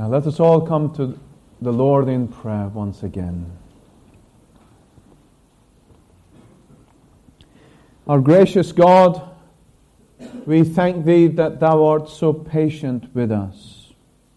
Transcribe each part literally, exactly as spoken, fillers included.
Now let us all come to the Lord in prayer once again. Our gracious God, we thank Thee that Thou art so patient with us.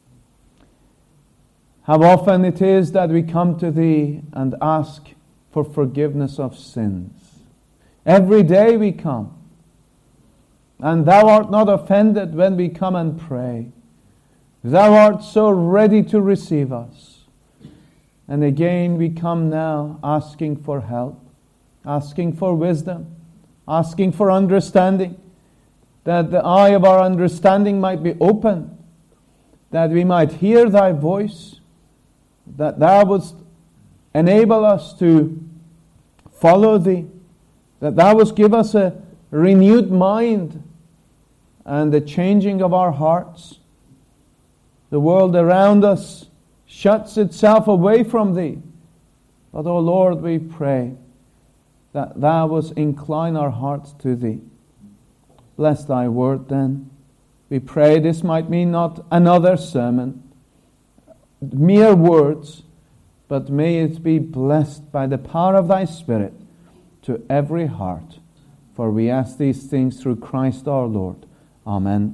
How often it is that we come to Thee and ask for forgiveness of sins. Every day we come, and Thou art not offended when we come and pray. Thou art so ready to receive us. And again we come now asking for help, asking for wisdom, asking for understanding, that the eye of our understanding might be opened, that we might hear Thy voice, that Thou wouldst enable us to follow Thee, that Thou wouldst give us a renewed mind and the changing of our hearts. The world around us shuts itself away from Thee. But, O Lord, we pray that Thou wouldst incline our hearts to Thee. Bless Thy word then. We pray this might mean not another sermon, mere words, but may it be blessed by the power of Thy Spirit to every heart. For we ask these things through Christ our Lord. Amen.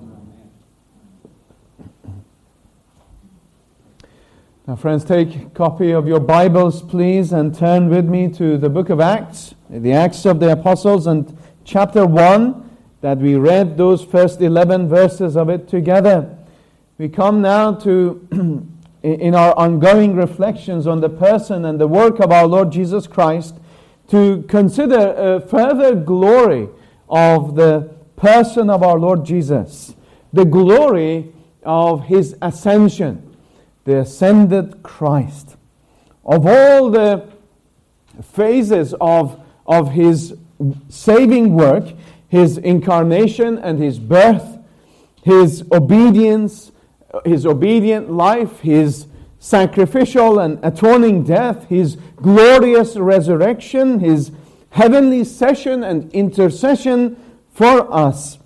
Now, friends, take a copy of your Bibles, please, and turn with me to the book of Acts, the Acts of the Apostles, and chapter one, that we read those first eleven verses of it together. We come now to, in our ongoing reflections on the person and the work of our Lord Jesus Christ, to consider a further glory of the person of our Lord Jesus, the glory of His ascension, the ascended Christ. Of all the phases of, of His saving work, His incarnation and His birth, His obedience, His obedient life, His sacrificial and atoning death, His glorious resurrection, His heavenly session and intercession for us,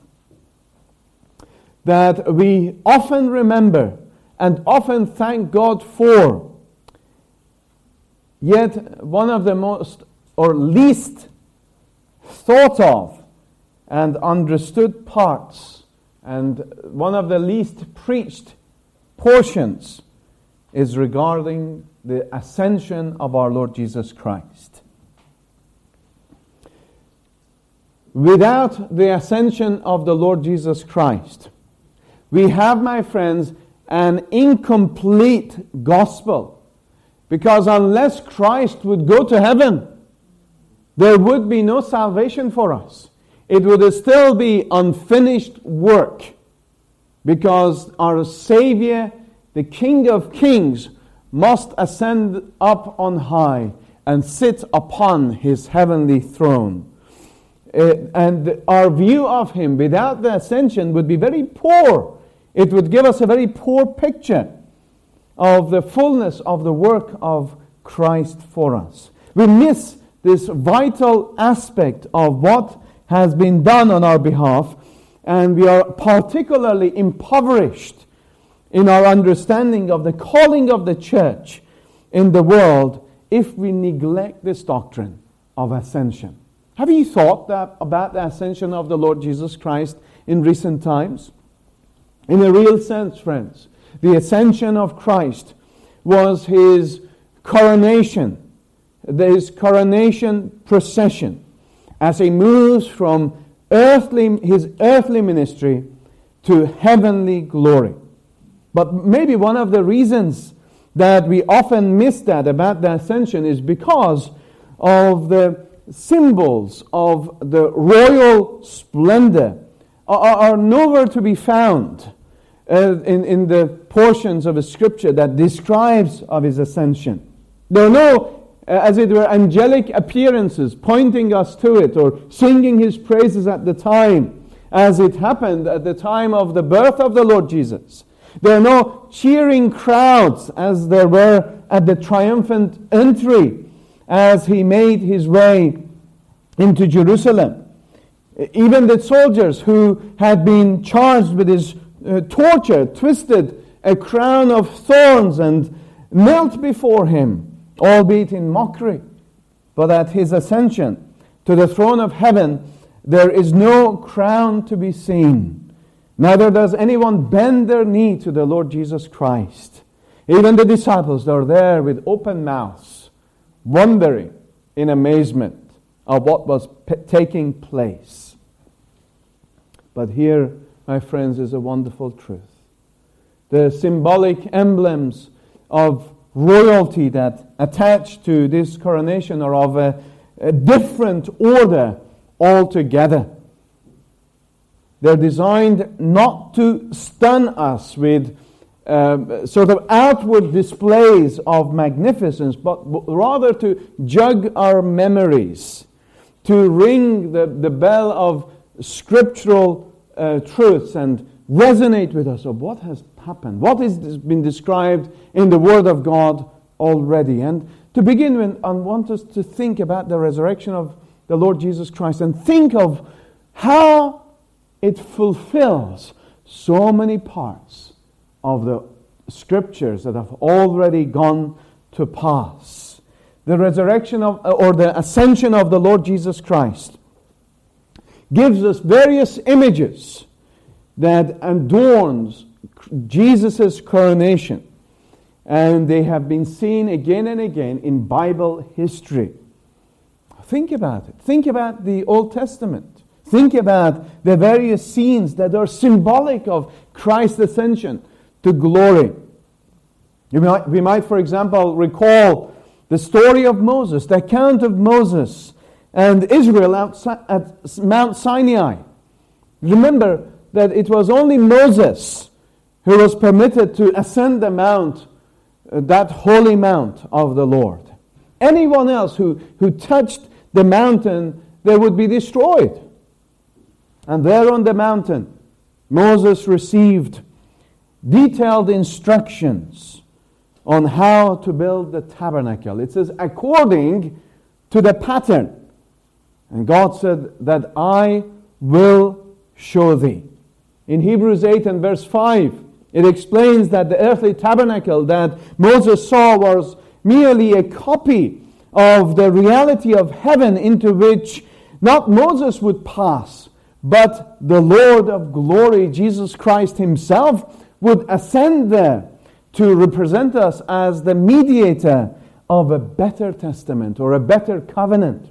that we often remember and often thank God for. Yet one of the most or least thought of and understood parts, and one of the least preached portions, is regarding the ascension of our Lord Jesus Christ. Without the ascension of the Lord Jesus Christ, we have, my friends, an incomplete gospel. Because unless Christ would go to heaven, there would be no salvation for us. It would still be unfinished work. Because our Savior, the King of Kings, must ascend up on high and sit upon His heavenly throne. Uh, and our view of Him without the ascension would be very poor. It would give us a very poor picture of the fullness of the work of Christ for us. We miss this vital aspect of what has been done on our behalf, and we are particularly impoverished in our understanding of the calling of the church in the world if we neglect this doctrine of ascension. Have you thought that about the ascension of the Lord Jesus Christ in recent times? In a real sense, friends, the ascension of Christ was His coronation, His coronation procession, as He moves from earthly His earthly ministry to heavenly glory. But maybe one of the reasons that we often miss that about the ascension is because of the symbols of the royal splendor are, are nowhere to be found uh, in, in the portions of the Scripture that describes of His ascension. There are no, uh, as it were, angelic appearances pointing us to it or singing His praises at the time, as it happened at the time of the birth of the Lord Jesus. There are no cheering crowds as there were at the triumphant entry as He made His way into Jerusalem. Even the soldiers who had been charged with His uh, torture, twisted a crown of thorns and knelt before him, albeit in mockery. But at his ascension to the throne of heaven, there is no crown to be seen. Neither does anyone bend their knee to the Lord Jesus Christ. Even the disciples are there with open mouths, wondering in amazement of what was p- taking place. But here, my friends, is a wonderful truth. The symbolic emblems of royalty that attach to this coronation are of a, a different order altogether. They're designed not to stun us with uh, sort of outward displays of magnificence, but rather to jug our memories, to ring the, the bell of scriptural uh, truths and resonate with us of what has happened, what has been described in the Word of God already. And to begin with, I want us to think about the resurrection of the Lord Jesus Christ and think of how it fulfills so many parts of the Scriptures that have already gone to pass. The resurrection of, or the ascension of the Lord Jesus Christ gives us various images that adorns Jesus' coronation. And they have been seen again and again in Bible history. Think about it. Think about the Old Testament. Think about the various scenes that are symbolic of Christ's ascension to glory. You might, we might, for example, recall the story of Moses, the account of Moses and Israel outside, at Mount Sinai. Remember that it was only Moses who was permitted to ascend the mount, uh, that holy mount of the Lord. Anyone else who, who touched the mountain, they would be destroyed. And there on the mountain, Moses received detailed instructions on how to build the tabernacle. It says, according to the pattern. And God said that I will show thee. In Hebrews eight and verse five, it explains that the earthly tabernacle that Moses saw was merely a copy of the reality of heaven into which not Moses would pass, but the Lord of glory, Jesus Christ himself, would ascend there to represent us as the mediator of a better testament or a better covenant.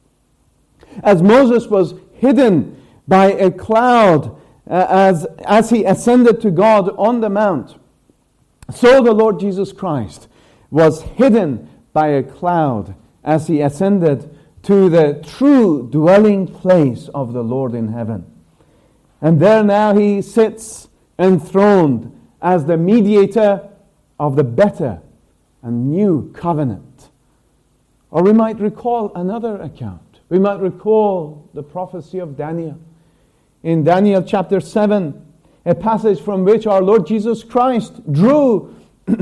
As Moses was hidden by a cloud uh, as, as he ascended to God on the mount, so the Lord Jesus Christ was hidden by a cloud as he ascended to the true dwelling place of the Lord in heaven. And there now he sits enthroned as the mediator of the better and new covenant. Or we might recall another account. We might recall the prophecy of Daniel. In Daniel chapter seven, a passage from which our Lord Jesus Christ drew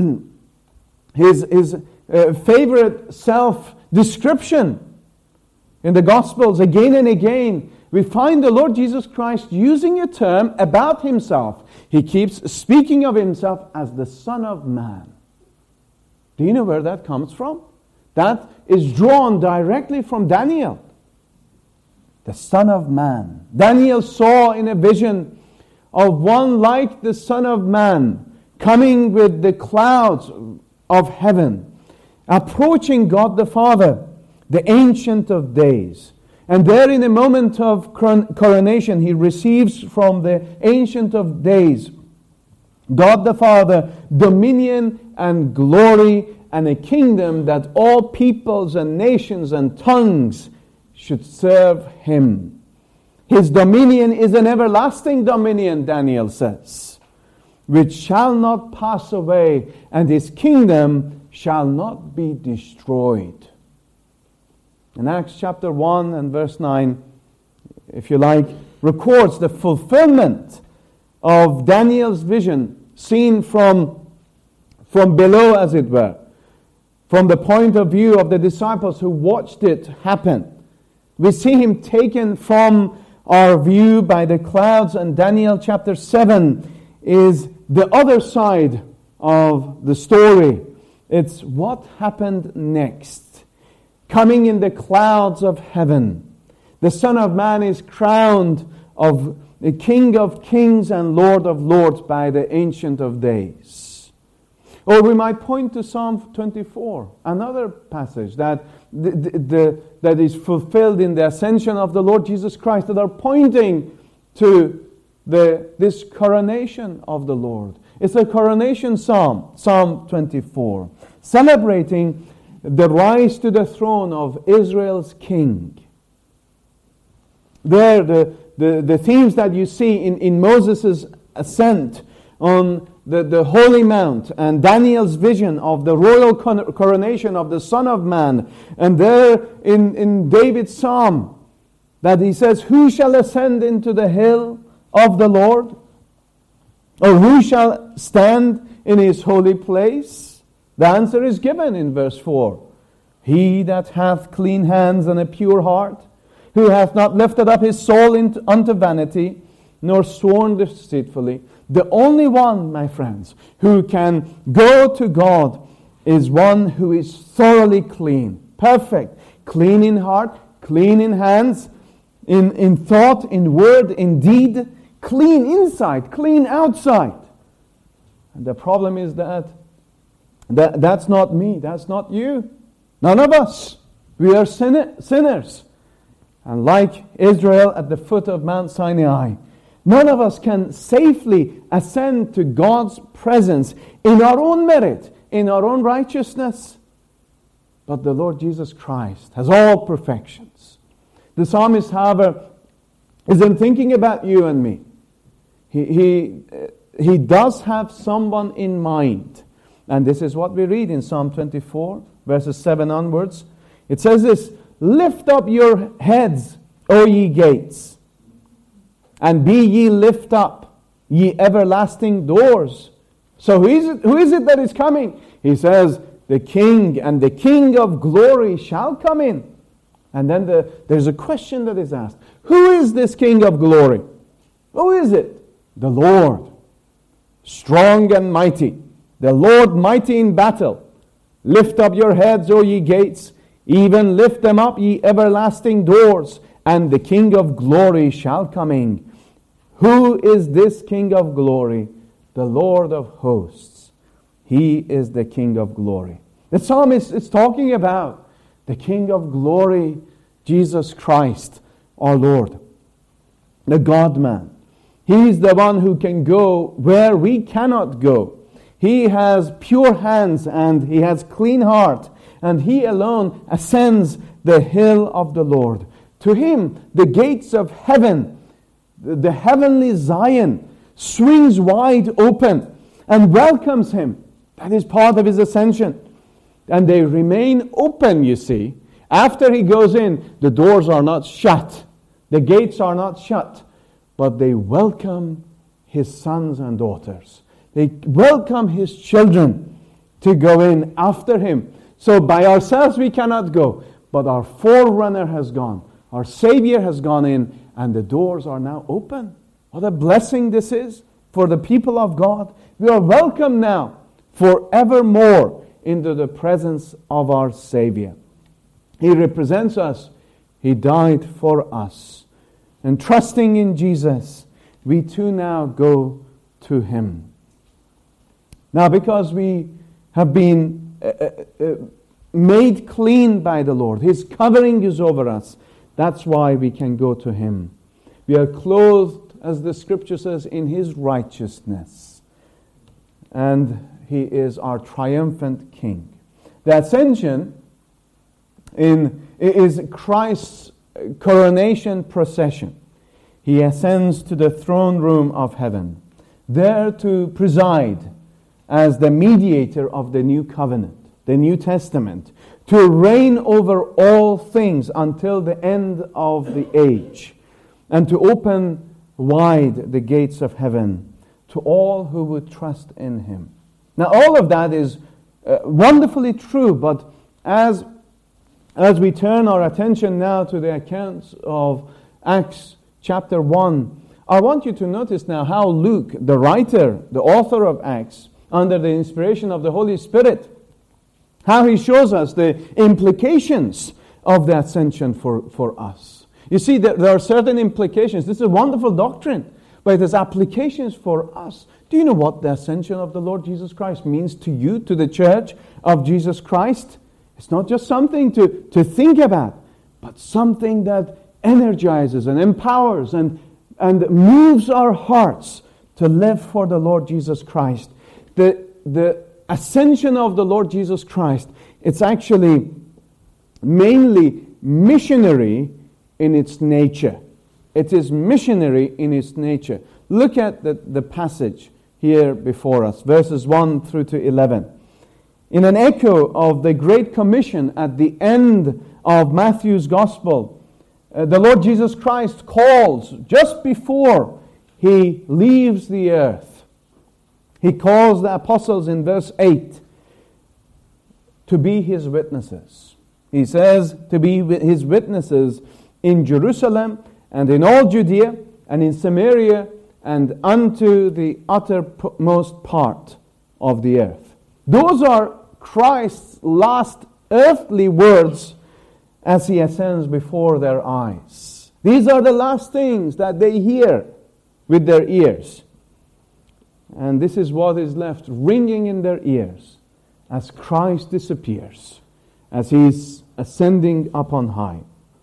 his, his uh, favorite self-description. In the Gospels, again and again, we find the Lord Jesus Christ using a term about himself. He keeps speaking of himself as the Son of Man. Do you know where that comes from? That is drawn directly from Daniel. The Son of Man. Daniel saw in a vision of one like the Son of Man coming with the clouds of heaven, approaching God the Father, the Ancient of Days. And there in a moment of coronation, he receives from the Ancient of Days, God the Father, dominion and glory and a kingdom that all peoples and nations and tongues should serve him. His dominion is an everlasting dominion, Daniel says, which shall not pass away, and his kingdom shall not be destroyed. In Acts chapter one and verse nine, if you like, records the fulfillment of Daniel's vision seen from, from below, as it were, from the point of view of the disciples who watched it happen. We see him taken from our view by the clouds, and Daniel chapter seven is the other side of the story. It's what happened next. Coming in the clouds of heaven, the Son of Man is crowned of the King of Kings and Lord of Lords by the Ancient of Days. Or we might point to Psalm twenty-four, another passage that the, the, the, that is fulfilled in the ascension of the Lord Jesus Christ, that are pointing to the, this coronation of the Lord. It's a coronation psalm, Psalm twenty-four, celebrating the rise to the throne of Israel's king. There, the, the, the themes that you see in, in Moses' ascent on the, the Holy Mount, and Daniel's vision of the royal coronation of the Son of Man, and there in, in David's psalm, that he says, who shall ascend into the hill of the Lord? Or who shall stand in his holy place? The answer is given in verse four. He that hath clean hands and a pure heart, who hath not lifted up his soul into, unto vanity, nor sworn deceitfully. The only one, my friends, who can go to God is one who is thoroughly clean, perfect, clean in heart, clean in hands, in, in thought, in word, in deed, clean inside, clean outside. And the problem is that, that that's not me, that's not you. None of us. We are sinner, sinners. And like Israel at the foot of Mount Sinai, none of us can safely ascend to God's presence in our own merit, in our own righteousness. But the Lord Jesus Christ has all perfections. The psalmist, however, isn't thinking about you and me. He, he, he does have someone in mind. And this is what we read in Psalm twenty-four, verses seven onwards. It says this, lift up your heads, O ye gates, and be ye lift up, ye everlasting doors. So who is it, who is it that is coming? He says, the King, and the King of glory shall come in. And then the, there's a question that is asked. Who is this King of glory? Who is it? The Lord, strong and mighty. The Lord mighty in battle. Lift up your heads, O ye gates, even lift them up, ye everlasting doors, and the King of glory shall come in. Who is this King of glory? The Lord of hosts. He is the King of glory. The psalmist is talking about the King of glory, Jesus Christ, our Lord, the God-man. He is the one who can go where we cannot go. He has pure hands and he has clean heart, and he alone ascends the hill of the Lord. To him, the gates of heaven, the heavenly Zion, swings wide open and welcomes him. That is part of his ascension. And they remain open, you see. After he goes in, the doors are not shut. The gates are not shut. But they welcome his sons and daughters. They welcome his children to go in after him. So by ourselves we cannot go. But our forerunner has gone. Our Savior has gone in. And the doors are now open. What a blessing this is for the people of God. We are welcome now forevermore into the presence of our Savior. He represents us. He died for us. And trusting in Jesus, we too now go to him. Now, because we have been uh, uh, made clean by the Lord, his covering is over us, that's why we can go to him. We are clothed, as the scripture says, in his righteousness. And he is our triumphant king. The ascension in, is Christ's coronation procession. He ascends to the throne room of heaven, there to preside as the mediator of the new covenant, the New Testament, to reign over all things until the end of the age, and to open wide the gates of heaven to all who would trust in him. Now, all of that is uh, wonderfully true, but as, as we turn our attention now to the accounts of Acts chapter one, I want you to notice now how Luke, the writer, the author of Acts, under the inspiration of the Holy Spirit, how he shows us the implications of the ascension for, for us. You see, there, there are certain implications. This is a wonderful doctrine, but it has applications for us. Do you know what the ascension of the Lord Jesus Christ means to you, to the church of Jesus Christ? It's not just something to, to think about, but something that energizes and empowers and, and moves our hearts to live for the Lord Jesus Christ. The, the ascension of the Lord Jesus Christ, it's actually mainly missionary in its nature. It is missionary in its nature. Look at the, the passage here before us, verses one through to eleven. In an echo of the Great Commission at the end of Matthew's Gospel, uh, the Lord Jesus Christ calls just before he leaves the earth. He calls the apostles in verse eight to be his witnesses. He says to be his witnesses in Jerusalem and in all Judea and in Samaria and unto the uttermost part of the earth. Those are Christ's last earthly words as he ascends before their eyes. These are the last things that they hear with their ears. And this is what is left ringing in their ears as Christ disappears, as he is ascending up on high.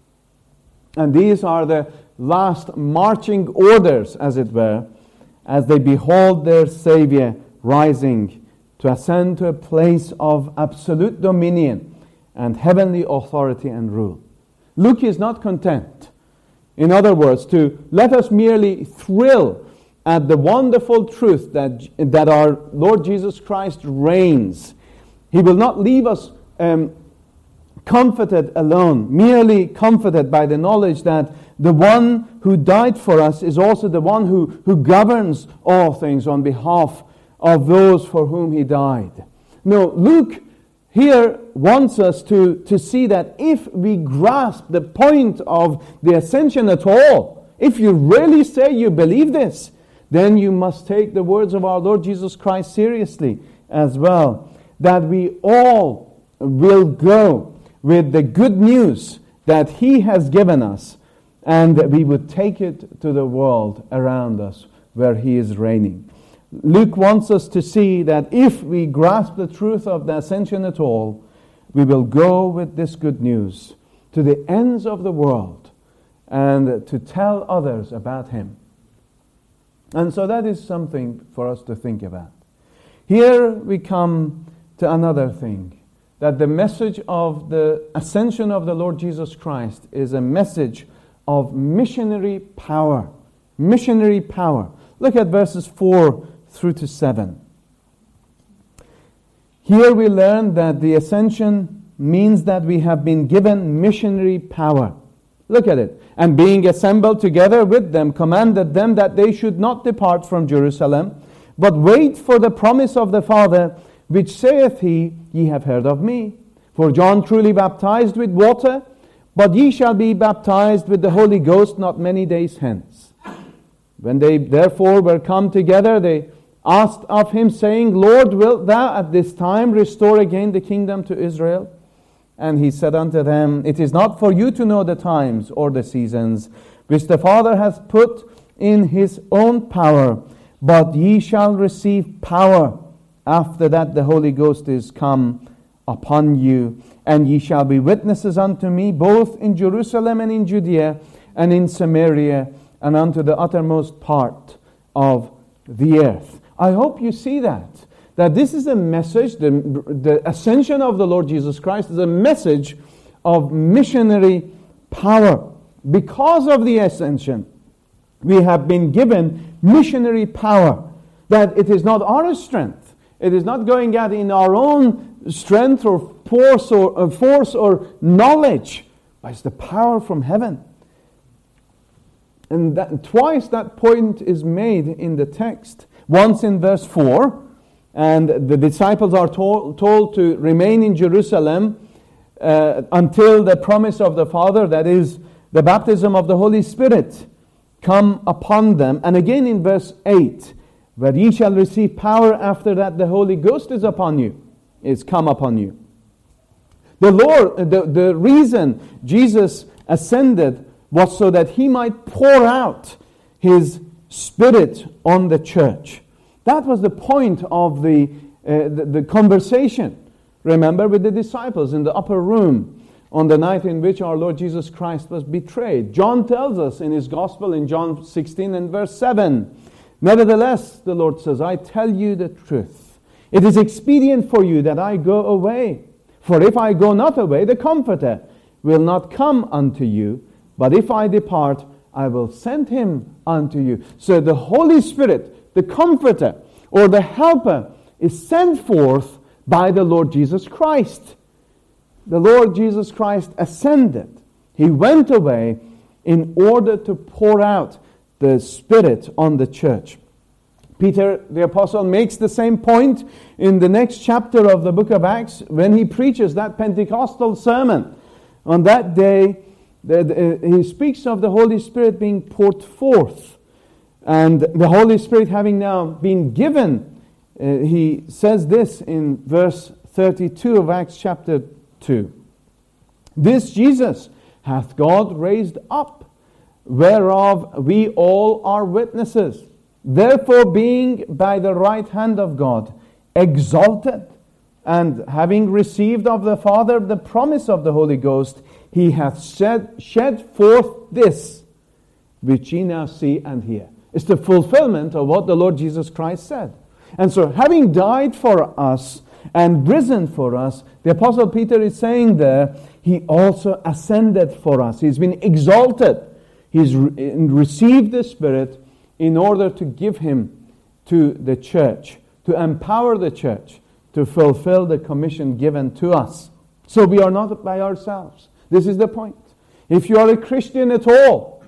And these are the last marching orders, as it were, as they behold their Savior rising to ascend to a place of absolute dominion and heavenly authority and rule. Luke is not content, in other words, to let us merely thrill at the wonderful truth that, that our Lord Jesus Christ reigns. He will not leave us um, comforted alone, merely comforted by the knowledge that the one who died for us is also the one who, who governs all things on behalf of those for whom he died. No, Luke here wants us to, to see that if we grasp the point of the ascension at all, if you really say you believe this, then you must take the words of our Lord Jesus Christ seriously as well. That we all will go with the good news that he has given us, and that we would take it to the world around us where he is reigning. Luke wants us to see that if we grasp the truth of the ascension at all, we will go with this good news to the ends of the world and to tell others about him. And so that is something for us to think about. Here we come to another thing, that the message of the ascension of the Lord Jesus Christ is a message of missionary power. Missionary power. Look at verses four through to seven. Here we learn that the ascension means that we have been given missionary power. Look at it. And being assembled together with them, commanded them that they should not depart from Jerusalem, but wait for the promise of the Father, which saith he, Ye have heard of me. For John truly baptized with water, but ye shall be baptized with the Holy Ghost not many days hence. When they therefore were come together, they asked of him, saying, Lord, wilt thou at this time restore again the kingdom to Israel? And he said unto them, It is not for you to know the times or the seasons, which the Father hath put in his own power, but ye shall receive power after that the Holy Ghost is come upon you. And ye shall be witnesses unto me, both in Jerusalem and in Judea and in Samaria, and unto the uttermost part of the earth. I hope you see that. That this is a message, the, the ascension of the Lord Jesus Christ is a message of missionary power. Because of the ascension, we have been given missionary power. That it is not our strength. It is not going out in our own strength or force or, uh, force or knowledge, but it's the power from heaven. And that, twice that point is made in the text. Once in verse four, and the disciples are told, told to remain in Jerusalem uh, until the promise of the Father, that is, the baptism of the Holy Spirit, come upon them. And again in verse eight, where ye shall receive power after that the Holy Ghost is upon you, is come upon you. The Lord, the, the reason Jesus ascended was so that He might pour out His Spirit on the church. That was the point of the, uh, the, the conversation, remember, with the disciples in the upper room on the night in which our Lord Jesus Christ was betrayed. John tells us in his Gospel in John sixteen and verse seven, nevertheless, the Lord says, I tell you the truth. It is expedient for you that I go away. For if I go not away, the Comforter will not come unto you. But if I depart, I will send Him unto you. So the Holy Spirit, the Comforter, or the Helper, is sent forth by the Lord Jesus Christ. The Lord Jesus Christ ascended. He went away in order to pour out the Spirit on the church. Peter the Apostle makes the same point in the next chapter of the book of Acts when he preaches that Pentecostal sermon. On that day, the, the, he speaks of the Holy Spirit being poured forth. And the Holy Spirit having now been given, uh, he says this in verse thirty-two of Acts chapter two. This Jesus hath God raised up, whereof we all are witnesses. Therefore, being by the right hand of God exalted, and having received of the Father the promise of the Holy Ghost, He hath shed, shed forth this, which ye now see and hear. It's the fulfillment of what the Lord Jesus Christ said. And so, having died for us and risen for us, the Apostle Peter is saying there, He also ascended for us. He's been exalted. He's re- received the Spirit in order to give Him to the church, to empower the church, to fulfill the commission given to us. So we are not by ourselves. This is the point. If you are a Christian at all,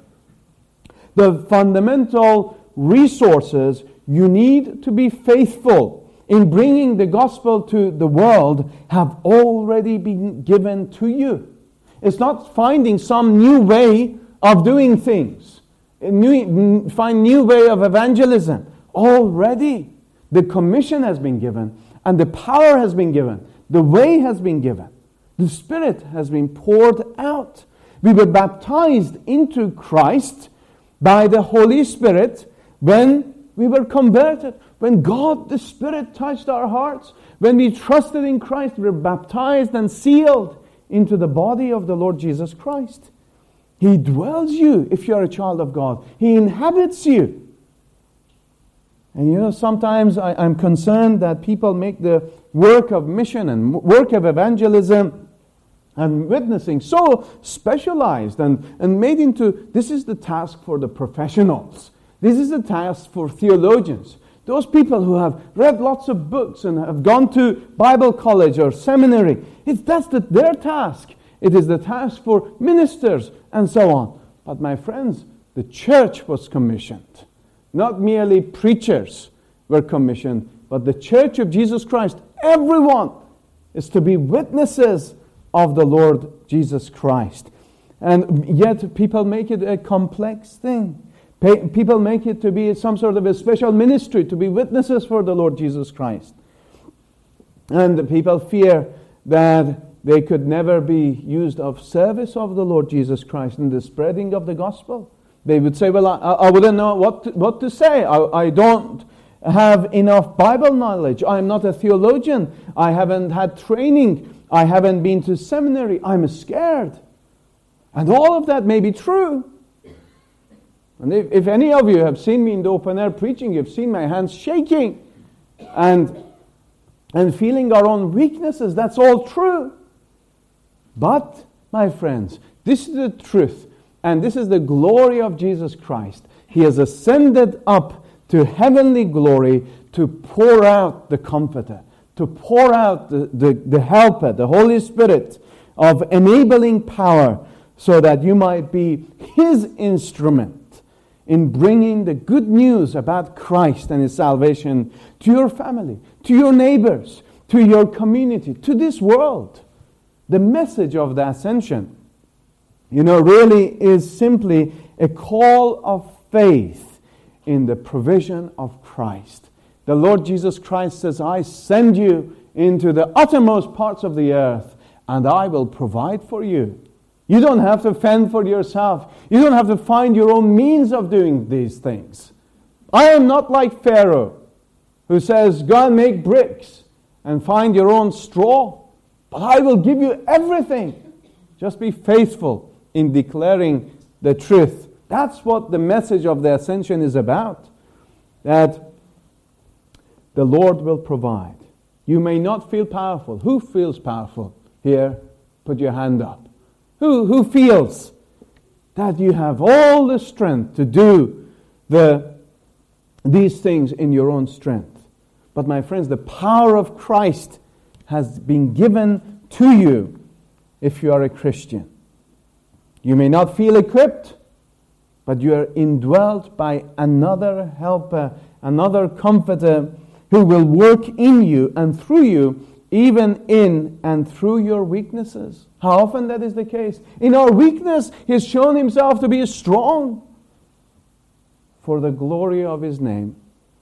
the fundamental resources you need to be faithful in bringing the gospel to the world have already been given to you. It's not finding some new way of doing things. New, find new way of evangelism. Already the commission has been given, and the power has been given. The way has been given. The Spirit has been poured out. We were baptized into Christ by the Holy Spirit when we were converted. When God the Spirit touched our hearts, when we trusted in Christ, we were baptized and sealed into the body of the Lord Jesus Christ. He dwells you if you are a child of God. He inhabits you. And you know, sometimes I, I'm concerned that people make the work of mission and work of evangelism and witnessing so specialized and, and made into, this is the task for the professionals. This is the task for theologians. Those people who have read lots of books and have gone to Bible college or seminary. It's, that's the, their task. It is the task for ministers and so on. But my friends, the church was commissioned. Not merely preachers were commissioned, but the church of Jesus Christ, everyone is to be witnesses of the Lord Jesus Christ. And yet people make it a complex thing. People make it to be some sort of a special ministry, to be witnesses for the Lord Jesus Christ. And people fear that they could never be used of service of the Lord Jesus Christ in the spreading of the gospel. They would say, well, I, I wouldn't know what to, what to say. I, I don't have enough Bible knowledge. I'm not a theologian. I haven't had training. I haven't been to seminary. I'm scared. And all of that may be true. And if, if any of you have seen me in the open air preaching, you've seen my hands shaking and, and feeling our own weaknesses. That's all true. But, my friends, this is the truth, and this is the glory of Jesus Christ. He has ascended up to heavenly glory to pour out the Comforter, to pour out the, the, the Helper, the Holy Spirit of enabling power, so that you might be His instrument in bringing the good news about Christ and His salvation to your family, to your neighbors, to your community, to this world. The message of the ascension, you know, really is simply a call of faith in the provision of Christ. The Lord Jesus Christ says, I send you into the uttermost parts of the earth, and I will provide for you. You don't have to fend for yourself. You don't have to find your own means of doing these things. I am not like Pharaoh, who says, go and make bricks and find your own straw. But I will give you everything. Just be faithful in declaring the truth. That's what the message of the ascension is about. That the Lord will provide. You may not feel powerful. Who feels powerful here? Put your hand up. Who, who feels that you have all the strength to do the, these things in your own strength? But my friends, the power of Christ has been given to you if you are a Christian. You may not feel equipped, but you are indwelt by another helper, another comforter who will work in you and through you, even in and through your weaknesses. How often that is the case? In our weakness, He has shown Himself to be strong for the glory of His name.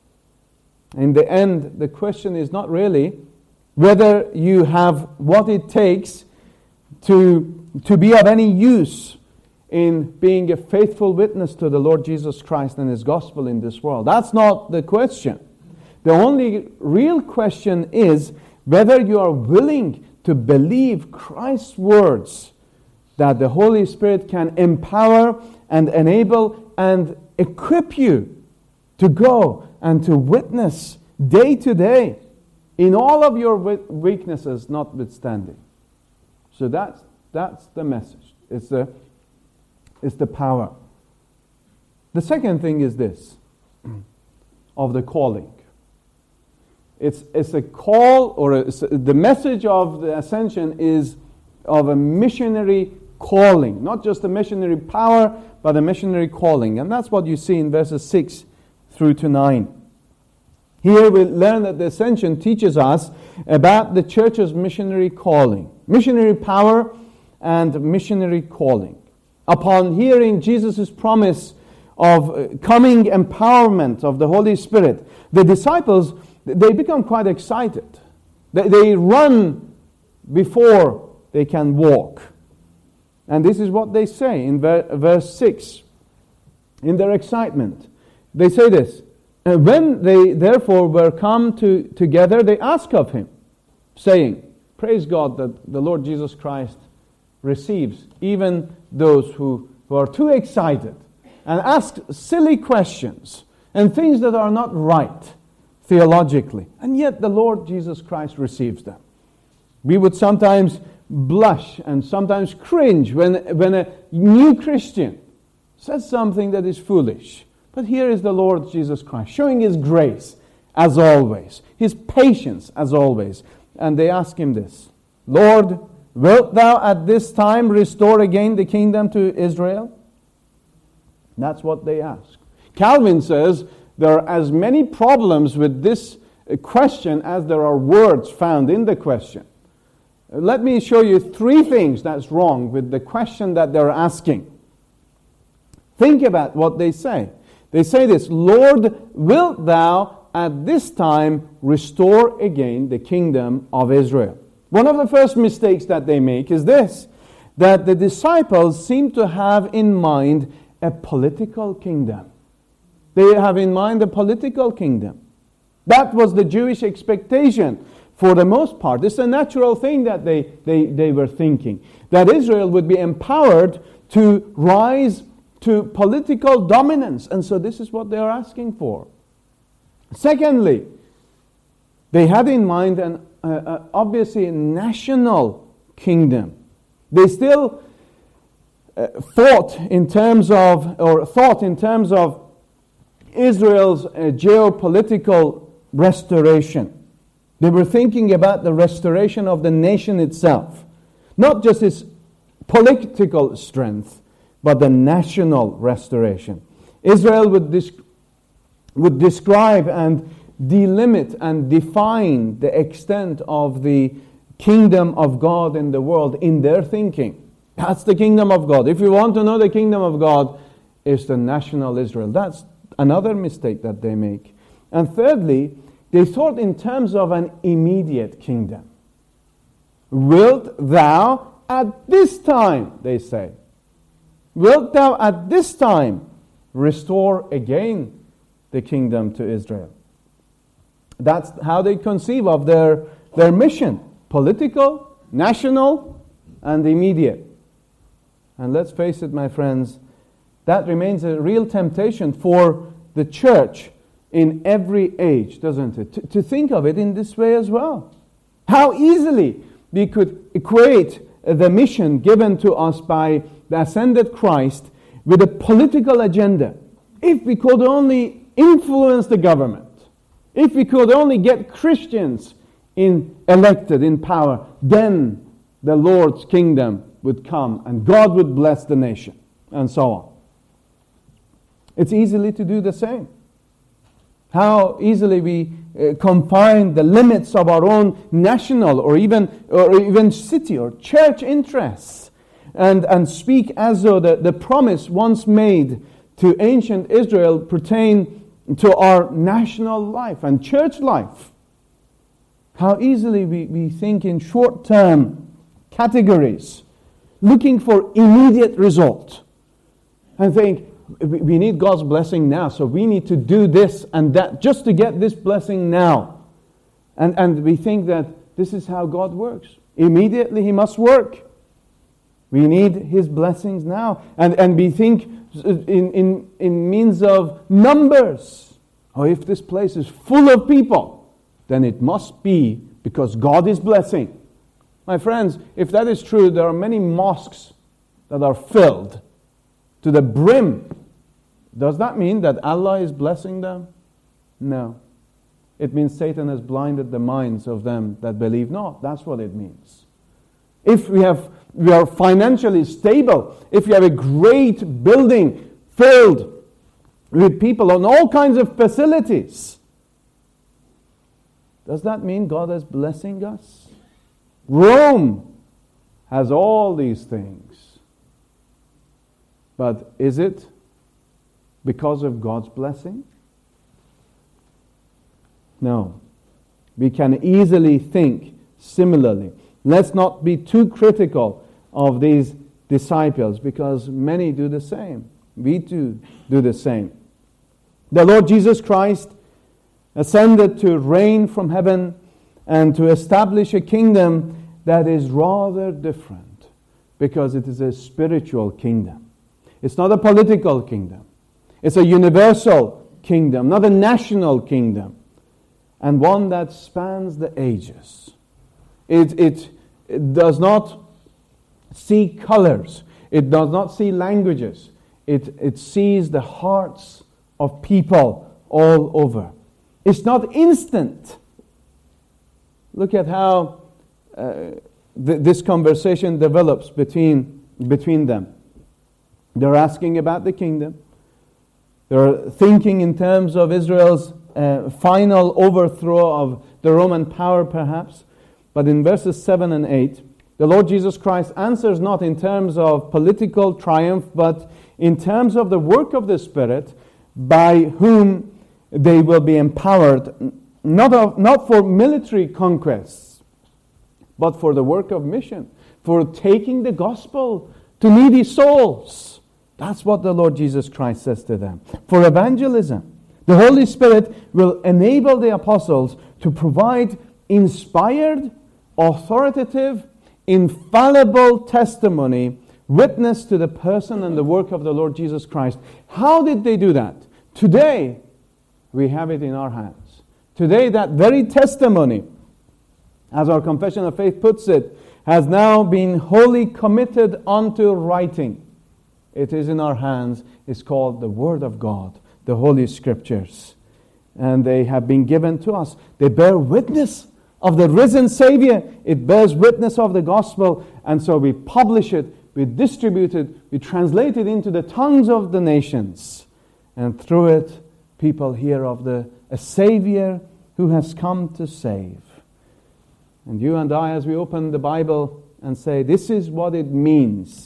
In the end, the question is not really whether you have what it takes to, to be of any use in being a faithful witness to the Lord Jesus Christ and His gospel in this world. That's not the question. The only real question is whether you are willing to believe Christ's words that the Holy Spirit can empower and enable and equip you to go and to witness day to day in all of your weaknesses notwithstanding. So that's that's the message. It's the, it's the power. The second thing is this, of the calling. It's, it's a call, or a, the message of the ascension is of a missionary calling. Not just a missionary power, but a missionary calling. And that's what you see in verses six through to nine. Here we learn that the ascension teaches us about the church's missionary calling. Missionary power and missionary calling. Upon hearing Jesus' promise of coming empowerment of the Holy Spirit, the disciples, they become quite excited. They, they run before they can walk. And this is what they say in ver- verse six. In their excitement, they say this. And when they therefore were come to, together, they ask of Him, saying, praise God that the Lord Jesus Christ receives even those who, who are too excited and ask silly questions and things that are not right theologically. And yet the Lord Jesus Christ receives them. We would sometimes blush and sometimes cringe when, when a new Christian says something that is foolish. But here is the Lord Jesus Christ showing His grace as always, His patience as always. And they ask Him this, Lord, wilt Thou at this time restore again the kingdom to Israel? That's what they ask. Calvin says there are as many problems with this question as there are words found in the question. Let me show you three things that's wrong with the question that they're asking. Think about what they say. They say this, Lord, wilt Thou at this time restore again the kingdom of Israel? One of the first mistakes that they make is this, that the disciples seem to have in mind a political kingdom. They have in mind a political kingdom. That was the Jewish expectation for the most part. It's a natural thing that they, they, they were thinking, that Israel would be empowered to rise to political dominance. And so this is what they are asking for. Secondly, they had in mind an uh, uh, obviously a national kingdom. They still uh, thought in terms of, or thought in terms of Israel's uh, geopolitical restoration. They were thinking about the restoration of the nation itself. Not just its political strength, but the national restoration. Israel would, desc- would describe and delimit and define the extent of the kingdom of God in the world in their thinking. That's the kingdom of God. If you want to know the kingdom of God, is the national Israel. That's another mistake that they make. And thirdly, they thought in terms of an immediate kingdom. Wilt thou at this time, they say, wilt thou at this time restore again the kingdom to Israel? That's how they conceive of their, their mission. Political, national, and immediate. And let's face it, my friends, that remains a real temptation for the church in every age, doesn't it? To, to think of it in this way as well. How easily we could equate the mission given to us by the ascended Christ with a political agenda. If we could only influence the government, if we could only get Christians in elected in power, then the Lord's kingdom would come and God would bless the nation, and so on. It's easily to do the same. How easily we uh, confine the limits of our own national or even or even city or church interests and, and speak as though the, the promise once made to ancient Israel pertain to our national life and church life. How easily we, we think in short-term categories, looking for immediate result, and think, we need God's blessing now, so we need to do this and that just to get this blessing now. And, and we think that this is how God works. Immediately He must work. We need His blessings now. And, and we think in, in, in means of numbers. Oh, if this place is full of people, then it must be because God is blessing. My friends, if that is true, there are many mosques that are filled to the brim. Does that mean that Allah is blessing them? No. It means Satan has blinded the minds of them that believe not. That's what it means. If we have, we are financially stable, if we have a great building filled with people on all kinds of facilities, does that mean God is blessing us? Rome has all these things. But is it because of God's blessing? No. We can easily think similarly. Let's not be too critical of these disciples because many do the same. We too do the same. The Lord Jesus Christ ascended to reign from heaven and to establish a kingdom that is rather different because it is a spiritual kingdom. It's not a political kingdom. It's a universal kingdom, not a national kingdom, and one that spans the ages. It, it, it does not see colors. It does not see languages. It, it sees the hearts of people all over. It's not instant. Look at how uh, th- this conversation develops between, between them. They're asking about the kingdom. They're thinking in terms of Israel's uh, final overthrow of the Roman power, perhaps. But in verses seven and eight, the Lord Jesus Christ answers not in terms of political triumph, but in terms of the work of the Spirit, by whom they will be empowered, not, of, not for military conquests, but for the work of mission, for taking the gospel to needy souls. That's what the Lord Jesus Christ says to them. For evangelism, the Holy Spirit will enable the apostles to provide inspired, authoritative, infallible testimony, witness to the person and the work of the Lord Jesus Christ. How did they do that? Today, we have it in our hands. Today, that very testimony, as our Confession of Faith puts it, has now been wholly committed unto writing. It is in our hands. It's called the Word of God, the Holy Scriptures. And they have been given to us. They bear witness of the risen Savior. It bears witness of the gospel. And so we publish it, we distribute it, we translate it into the tongues of the nations. And through it, people hear of the a Savior who has come to save. And you and I, as we open the Bible and say, this is what it means,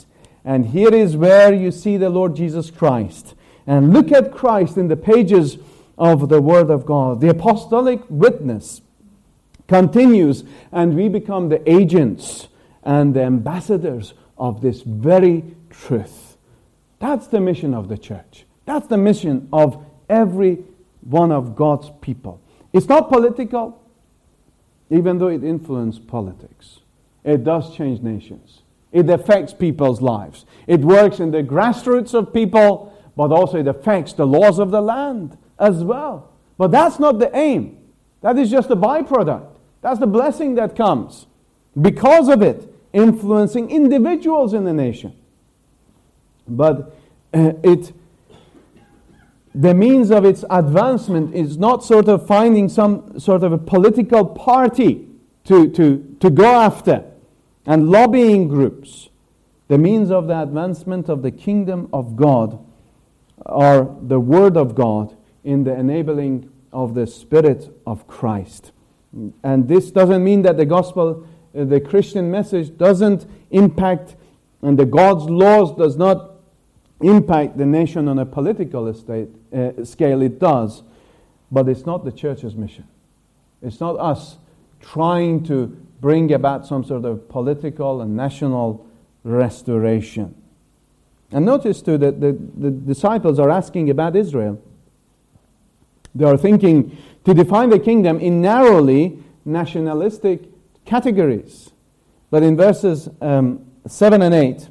And here is where you see the Lord Jesus Christ. And look at Christ in the pages of the Word of God. The apostolic witness continues, and we become the agents and the ambassadors of this very truth. That's the mission of the church. That's the mission of every one of God's people. It's not political, even though it influences politics. It does change nations. It affects people's lives. It works in the grassroots of people, but also it affects the laws of the land as well. But that's not the aim. That is just a byproduct. That's the blessing that comes because of it, influencing individuals in the nation. But uh, it, the means of its advancement is not sort of finding some sort of a political party to, to, to go after and lobbying groups. The means of the advancement of the kingdom of God are the Word of God in the enabling of the Spirit of Christ. And this doesn't mean that the gospel, uh, the Christian message doesn't impact, and the God's laws does not impact the nation on a political estate, uh, scale. It does, but it's not the church's mission. It's not us trying to bring about some sort of political and national restoration. And notice too that the, the disciples are asking about Israel. They are thinking to define the kingdom in narrowly nationalistic categories. But in verses um, seven and eight,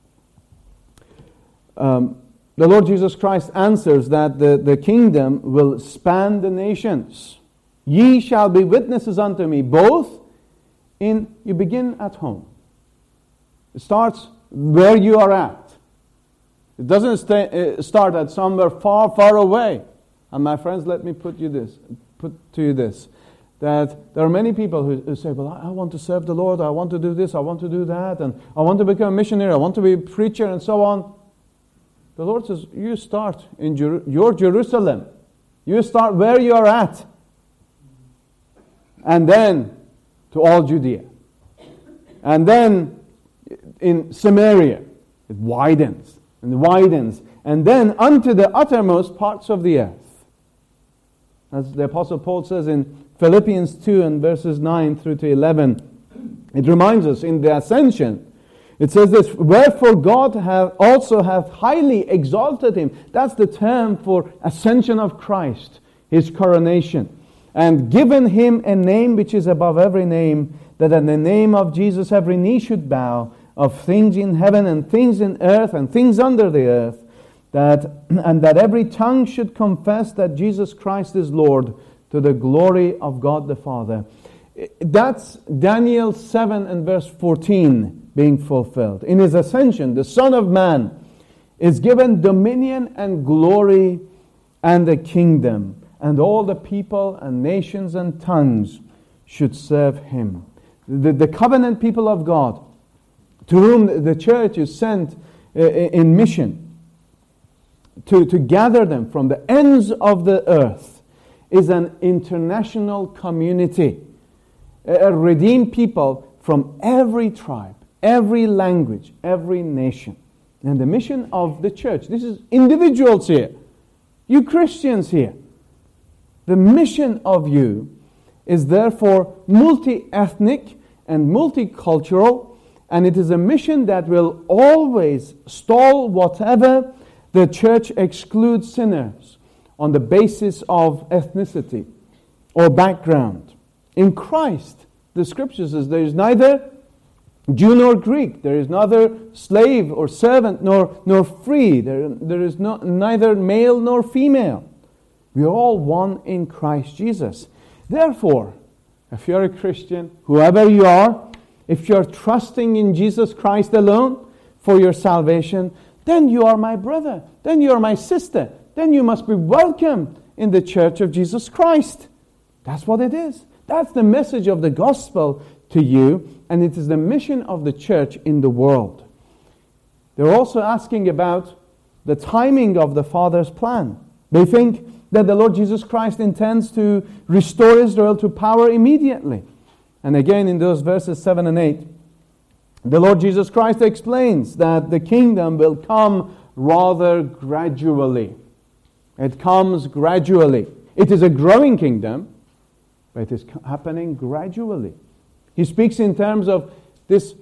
um, the Lord Jesus Christ answers that the, the kingdom will span the nations. Ye shall be witnesses unto me, both in, you begin at home. It starts where you are at. It doesn't stay, uh, start at somewhere far, far away. And my friends, let me put you this, put to you this, that there are many people who, who say, well, I, I want to serve the Lord, I want to do this, I want to do that, and I want to become a missionary, I want to be a preacher, and so on. The Lord says, you start in Jer- your Jerusalem. You start where you are at. And then to all Judea. And then in Samaria, it widens and widens. And then unto the uttermost parts of the earth. As the Apostle Paul says in Philippians two and verses nine through to eleven, it reminds us in the ascension, it says this, wherefore God hath also hath highly exalted him. That's the term for ascension of Christ, his coronation. And given him a name which is above every name, that in the name of Jesus every knee should bow, of things in heaven and things in earth and things under the earth, that and that every tongue should confess that Jesus Christ is Lord, to the glory of God the Father. That's Daniel seven and verse fourteen being fulfilled. In his ascension, the Son of Man is given dominion and glory and a kingdom, and all the people and nations and tongues should serve him. The, the covenant people of God, to whom the church is sent uh, in mission, to, to gather them from the ends of the earth, is an international community, a, a redeemed people from every tribe, every language, every nation. And the mission of the church, this is individuals here, you Christians here. The mission of you is therefore multi-ethnic and multicultural, and it is a mission that will always stall whatever the church excludes sinners on the basis of ethnicity or background. In Christ, the Scripture says there is neither Jew nor Greek, there is neither slave or servant nor, nor free, there, there is no, neither male nor female. We are all one in Christ Jesus. Therefore, if you're a Christian, whoever you are, if you're trusting in Jesus Christ alone for your salvation, then you are my brother, then you are my sister, then you must be welcome in the church of Jesus Christ. That's what it is. That's the message of the gospel to you, and it is the mission of the church in the world. They're also asking about the timing of the Father's plan. They think that the Lord Jesus Christ intends to restore Israel to power immediately. And again in those verses seven and eight, The Lord Jesus Christ explains that the kingdom will come rather gradually. It comes gradually. It is a growing kingdom, but it is happening gradually. He speaks in terms of this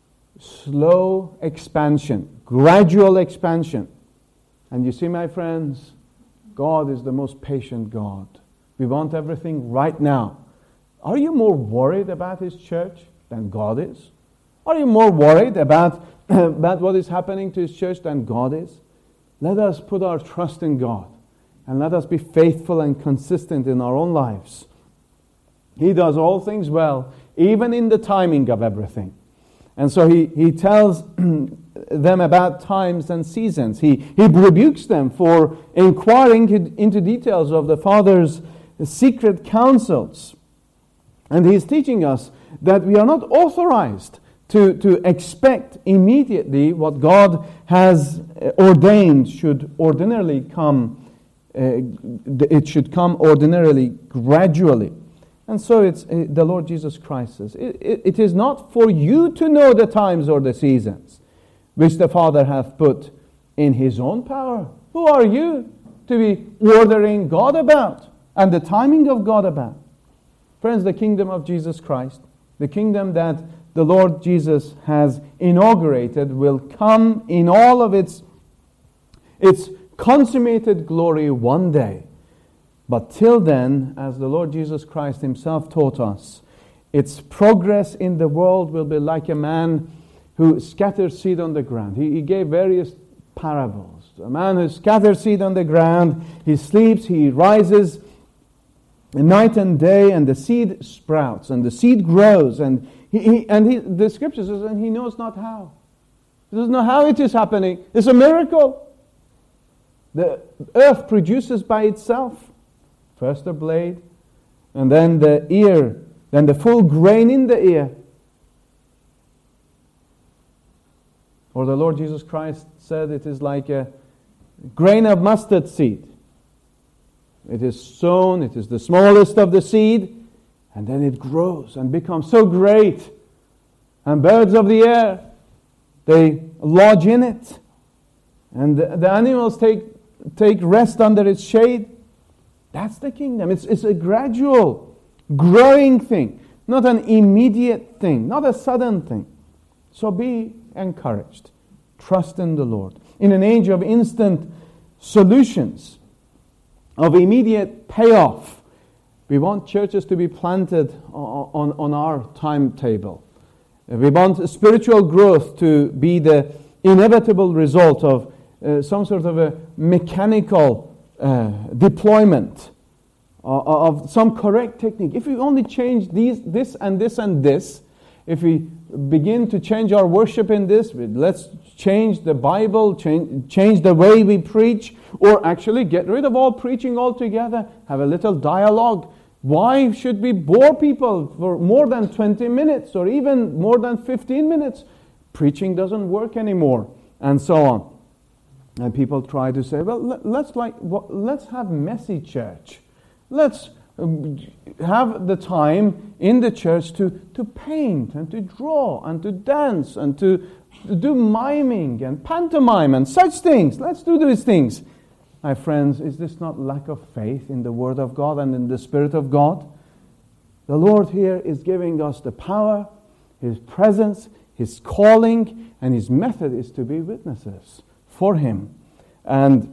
slow expansion, gradual expansion. And you see, my friends, God is the most patient God. We want everything right now. Are you more worried about His church than God is? Are you more worried about, about what is happening to His church than God is? Let us put our trust in God, and let us be faithful and consistent in our own lives. He does all things well, even in the timing of everything. And so he, he tells them about times and seasons. He, he rebukes them for inquiring into details of the Father's secret counsels. And he's teaching us that we are not authorized to, to expect immediately what God has ordained should ordinarily come. Uh, it should come ordinarily, gradually. And so it's uh, the Lord Jesus Christ says, it, it, it is not for you to know the times or the seasons which the Father hath put in His own power. Who are you to be ordering God about and the timing of God about? Friends, the kingdom of Jesus Christ, the kingdom that the Lord Jesus has inaugurated, will come in all of its, its consummated glory one day. But till then, as the Lord Jesus Christ Himself taught us, its progress in the world will be like a man who scatters seed on the ground. He, he gave various parables. A man who scatters seed on the ground, he sleeps, he rises night and day, and the seed sprouts, and the seed grows, and he, he and he, the Scripture says, and he knows not how. He doesn't know how it is happening. It's a miracle. The earth produces by itself. First a blade, and then the ear, then the full grain in the ear. Or the Lord Jesus Christ said it is like a grain of mustard seed. It is sown, it is the smallest of the seed, and then it grows and becomes so great. And birds of the air, they lodge in it. And the, the animals take, take rest under its shade. That's the kingdom. It's, it's a gradual, growing thing, not an immediate thing, not a sudden thing. So be encouraged. Trust in the Lord. In an age of instant solutions, of immediate payoff, we want churches to be planted on, on our timetable. We want spiritual growth to be the inevitable result of uh, some sort of a mechanical Uh, deployment uh, of some correct technique. If we only change these, this and this and this, if we begin to change our worship in this, let's change the Bible, change, change the way we preach, or actually get rid of all preaching altogether, have a little dialogue. Why should we bore people for more than twenty minutes or even more than fifteen minutes? Preaching doesn't work anymore, and so on. And people try to say, well, let's like let's have messy church. Let's have the time in the church to, to paint and to draw and to dance and to, to do miming and pantomime and such things. Let's do these things. My friends, is this not lack of faith in the Word of God and in the Spirit of God? The Lord here is giving us the power, His presence, His calling, and His method is to be witnesses for Him. And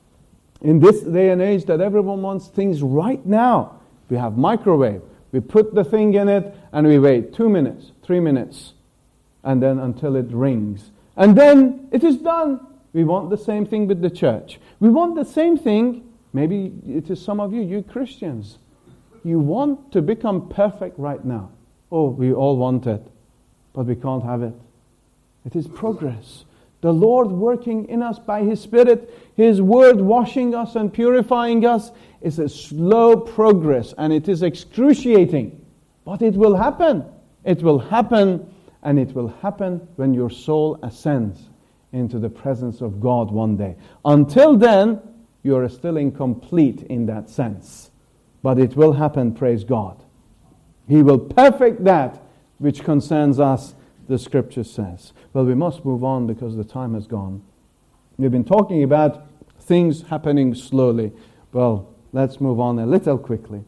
in this day and age that everyone wants things right now, we have microwave. We put the thing in it and we wait two minutes, three minutes, and then until it rings. And then it is done. We want the same thing with the church. We want the same thing, maybe it is some of you, you Christians. You want to become perfect right now. Oh, we all want it, but we can't have it. It is progress. The Lord working in us by His Spirit, His Word washing us and purifying us, is a slow progress, and it is excruciating. But it will happen. It will happen, and it will happen when your soul ascends into the presence of God one day. Until then, you are still incomplete in that sense. But it will happen, praise God. He will perfect that which concerns us the Scripture says. Well, we must move on because the time has gone. We've been talking about things happening slowly. Well, let's move on a little quickly.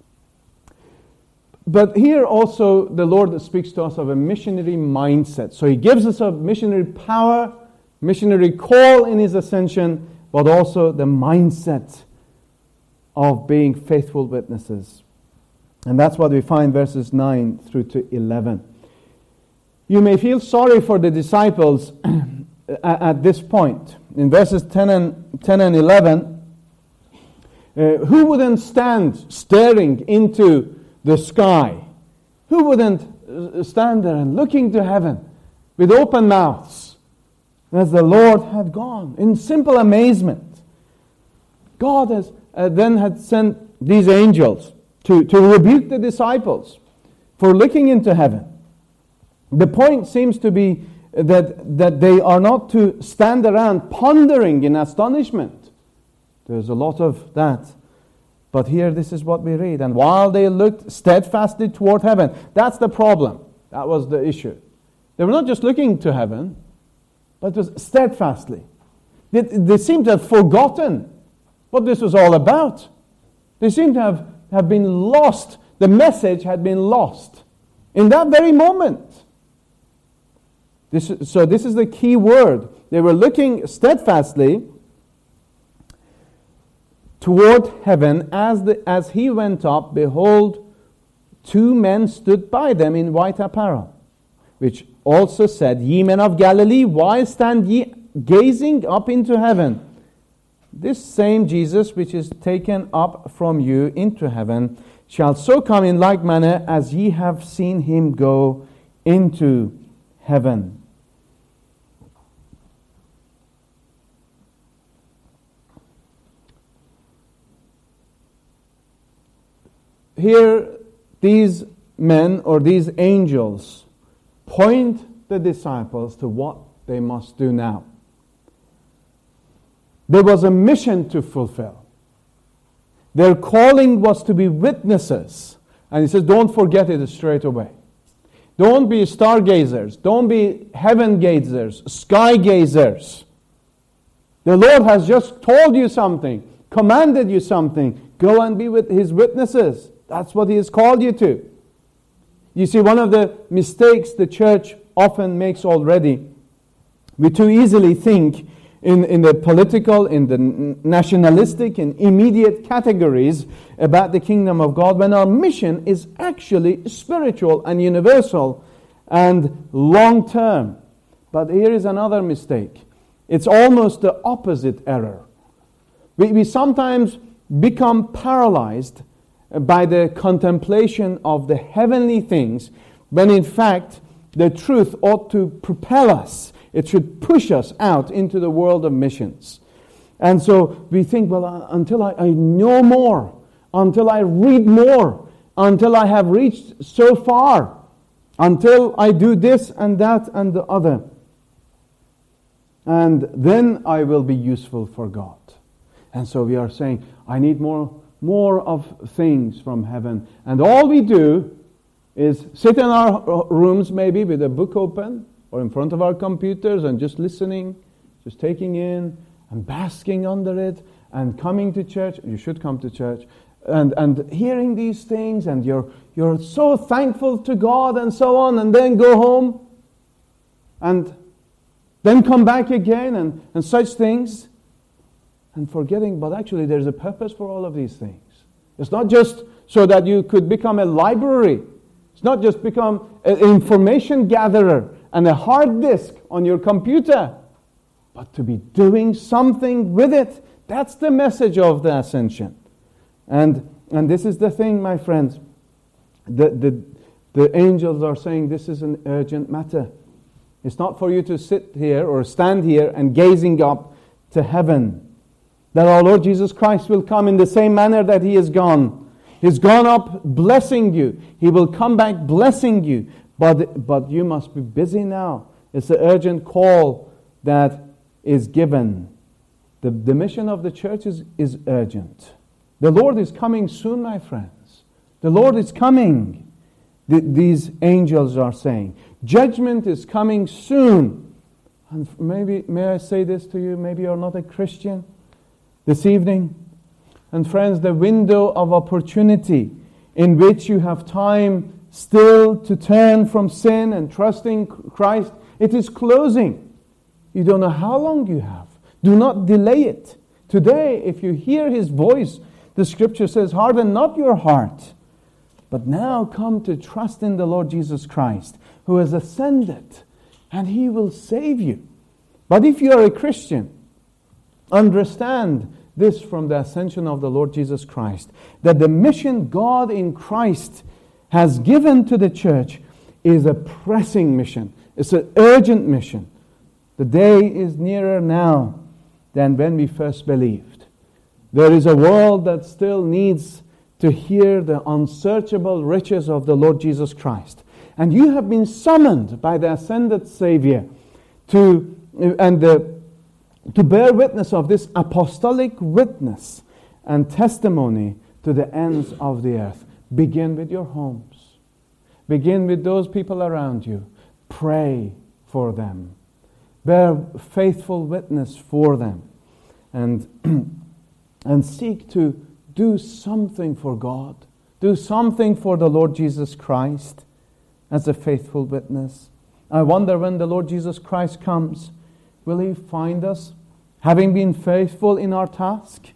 But here also the Lord speaks to us of a missionary mindset. So He gives us a missionary power, missionary call in His ascension, but also the mindset of being faithful witnesses. And that's what we find verses nine through to eleven. You may feel sorry for the disciples at this point. In verses ten and eleven, uh, who wouldn't stand staring into the sky? Who wouldn't stand there and looking to heaven with open mouths as the Lord had gone in simple amazement? God has uh, then had sent these angels to, to rebuke the disciples for looking into heaven. The point seems to be that, that they are not to stand around pondering in astonishment. There's a lot of that. But here, this is what we read. And while they looked steadfastly toward heaven, that's the problem. That was the issue. They were not just looking to heaven, but it was steadfastly. They, they seemed to have forgotten what this was all about. They seemed to have, have been lost. The message had been lost in that very moment. This, so this is the key word. They were looking steadfastly toward heaven. As the as he went up, behold, two men stood by them in white apparel, which also said, Ye men of Galilee, why stand ye gazing up into heaven? This same Jesus which is taken up from you into heaven shall so come in like manner as ye have seen him go into heaven. Here, these men or these angels point the disciples to what they must do now. There was a mission to fulfill. Their calling was to be witnesses. And He says, don't forget it straight away. Don't be stargazers. Don't be heaven gazers, sky gazers. The Lord has just told you something, commanded you something. Go and be with His witnesses. That's what He has called you to. You see, one of the mistakes the church often makes already, we too easily think in, in the political, in the nationalistic, and immediate categories about the kingdom of God, when our mission is actually spiritual and universal and long-term. But here is another mistake. It's almost the opposite error. We, we sometimes become paralyzed by the contemplation of the heavenly things, when in fact the truth ought to propel us. It should push us out into the world of missions. And so we think, well, uh, until I, I know more, until I read more, until I have reached so far, until I do this and that and the other, and then I will be useful for God. And so we are saying, I need more more of things from heaven. And all we do is sit in our rooms maybe with a book open or in front of our computers and just listening, just taking in and basking under it and coming to church. You should come to church. And and hearing these things, and you're you're so thankful to God and so on, and then go home and then come back again and, and such things. And forgetting, but actually there's a purpose for all of these things. It's not just so that you could become a library. It's not just become an information gatherer and a hard disk on your computer, but to be doing something with it. That's the message of the ascension. And and this is the thing, my friends. The, the, the angels are saying this is an urgent matter. It's not for you to sit here or stand here and gazing up to heaven. That our Lord Jesus Christ will come in the same manner that He has gone. He's gone up blessing you. He will come back blessing you. But, but you must be busy now. It's the urgent call that is given. The, the mission of the church is, is urgent. The Lord is coming soon, my friends. The Lord is coming. The, these angels are saying. Judgment is coming soon. And maybe, may I say this to you, maybe you're not a Christian this evening. And friends, the window of opportunity in which you have time still to turn from sin and trusting Christ, it is closing. You don't know how long you have. Do not delay it. Today, if you hear His voice, the Scripture says, harden not your heart, but now come to trust in the Lord Jesus Christ, who has ascended, and He will save you. But if you are a Christian, understand this from the ascension of the Lord Jesus Christ, that the mission God in Christ has given to the church is a pressing mission. It's an urgent mission. The day is nearer now than when we first believed. There is a world that still needs to hear the unsearchable riches of the Lord Jesus Christ. And you have been summoned by the ascended Savior to and the, to bear witness of this apostolic witness and testimony to the ends of the earth. Begin with your homes. Begin with those people around you. Pray for them. Bear faithful witness for them. And, and seek to do something for God. Do something for the Lord Jesus Christ as a faithful witness. I wonder when the Lord Jesus Christ comes, will He find us having been faithful in our task?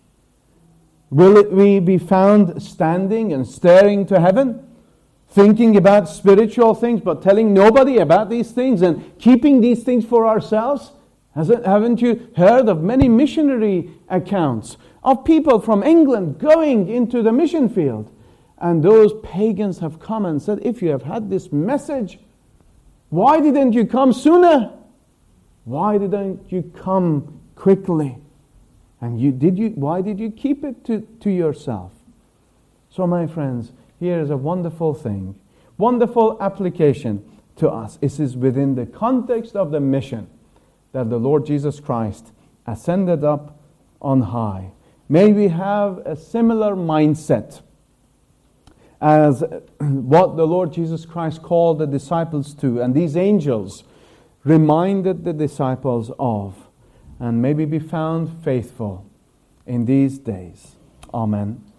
Will it, we be found standing and staring to heaven, thinking about spiritual things, but telling nobody about these things and keeping these things for ourselves? Hasn't, haven't you heard of many missionary accounts of people from England going into the mission field? And those pagans have come and said, if you have had this message, why didn't you come sooner? Why didn't you come quickly? And you did you? Why did you keep it to, to yourself? So my friends, here is a wonderful thing. Wonderful application to us. This is within the context of the mission that the Lord Jesus Christ ascended up on high. May we have a similar mindset as what the Lord Jesus Christ called the disciples to, and these angels reminded the disciples of, and maybe be found faithful in these days. Amen.